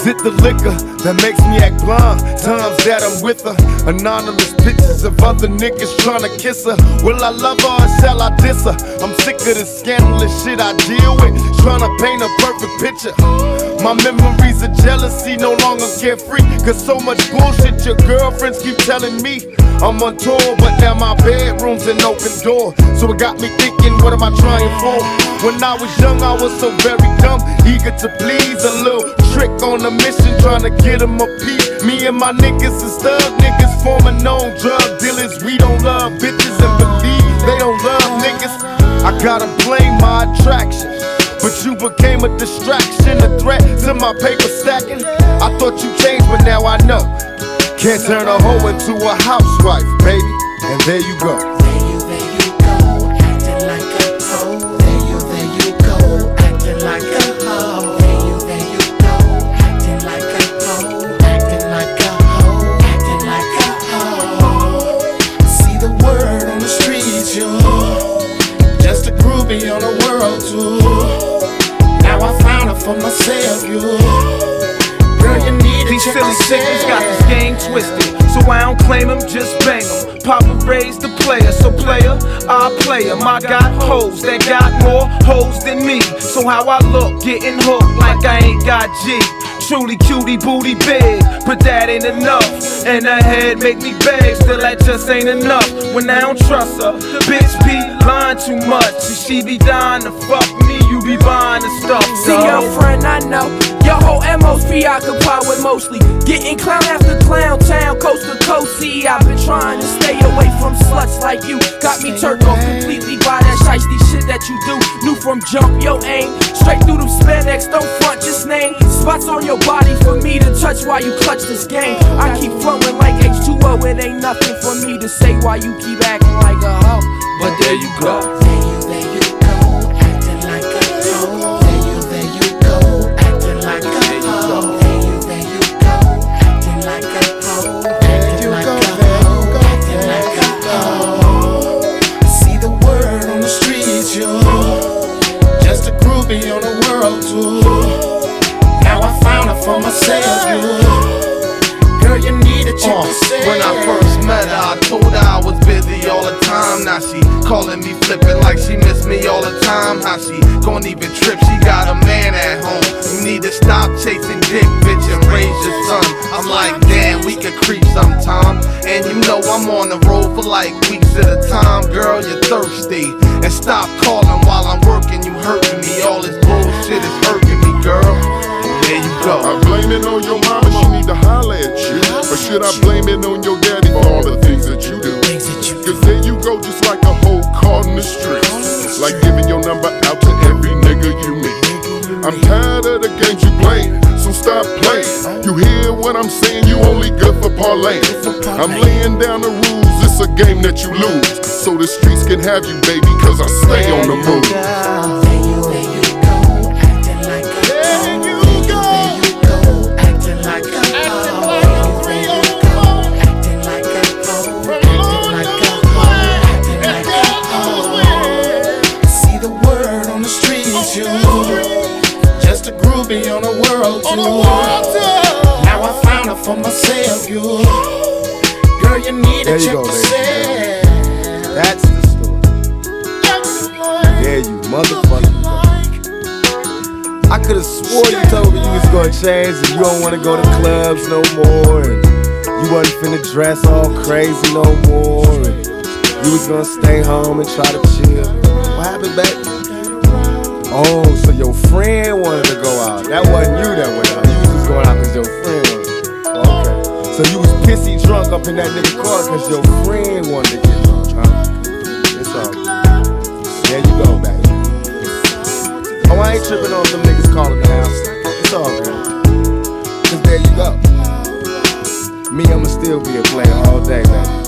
Is it the liquor that makes me act blind? Times that I'm with her, anonymous pictures of other niggas trying to kiss her. Will I love her or shall I diss her? I'm sick of this scandalous shit I deal with, trying to paint a perfect picture. My memories of jealousy no longer carefree, cause so much bullshit your girlfriends keep telling me. I'm on tour, but now my bedroom's an open door. So it got me thinking, what am I trying for? When I was young, I was so very dumb, eager to please. A little trick on a mission, trying to get them a piece. Me and my niggas is thug niggas, forming known drug dealers. We don't love bitches and believe they don't love niggas. I gotta blame my attraction, but you became a distraction, a threat to my paper stacking. I thought you changed, but now I know. Can't turn a hoe into a housewife, baby. And there you go. There you go, acting like a hoe. There you go, acting like a hoe. There you go, acting like a hoe. Acting like a hoe, acting like a hoe. See the word on the streets, you. Just a groupie on a world tour. Now I found her for myself, you. Girl, you need to these check silly sickos got this game twisted, so I don't claim them, just bang them. Papa raised the player, so player, I play him. I got hoes that got more hoes than me, so how I look, getting hooked like I ain't got G. Truly cutie booty big, but that ain't enough. And her head make me beg, still that just ain't enough. When I don't trust her, bitch be lying too much. And she be dying to fuck me, you be buying the stuff. See, girlfriend, I know your whole MO's preoccupied with mostly getting clown after clown town, coast to coast. See, I've been trying to stay away from sluts like you. Got me turned off completely by that shiesty shit that you do. Knew from jump, your aim straight through them spandex, don't front, just name spots on your body for me to touch while you clutch this game. I keep flowing like H2O, it ain't nothing for me to say why you keep acting like a hoe. But there you go. There you go, acting like a hoe. There you go, acting like a hoe. There you go, acting like a hoe. Acting like a hoe, acting like a hoe. See the word on the streets, yo. Just a groupie on a world tour. Now I found her for myself, yo. Girl, you need to check yourself. When I first met her, I told her I was busy all the time. Now she calling me flipping like she miss me all the time. How she gon' even trip, she got a man at home. You need to stop chasing dick, bitch, and raise your son. I'm like, damn, we could creep sometime. And you know I'm on the road for like weeks at a time. Girl, you're thirsty, and stop calling while I'm working. You hurting me, all this bullshit is hurting me, girl. There you go. I blame it on your mama, she need to holler at you. Or should I blame it on your daddy for all the things that you do? Cause there you go, just like a hoe caught in the streets. Like giving your number out to every nigga you meet. I'm tired of the games you play, so stop playing. You hear what I'm saying, you only good for parlaying. I'm laying down the rules, it's a game that you lose. So the streets can have you, baby, cause I stay on the move. Just a groupie on a world tour. Now I found her for myself, you. Girl, you need to check yourself. That's the story. Yeah, you motherfucker. I could've swore you told me you was gonna change and you don't wanna go to clubs no more, and you wasn't finna dress all crazy no more, and you was gonna stay home and try to chill. What happened, baby? Oh, so your friend wanted to go out. That wasn't you that went out. You was just going out because your friend wanted. Okay. So you was pissy drunk up in that nigga car because your friend wanted to get drunk, huh? It's all good. There you go, baby. Oh, I ain't tripping on them niggas calling the house. It's all good. Cause there you go. Me, I'ma still be a player all day, baby.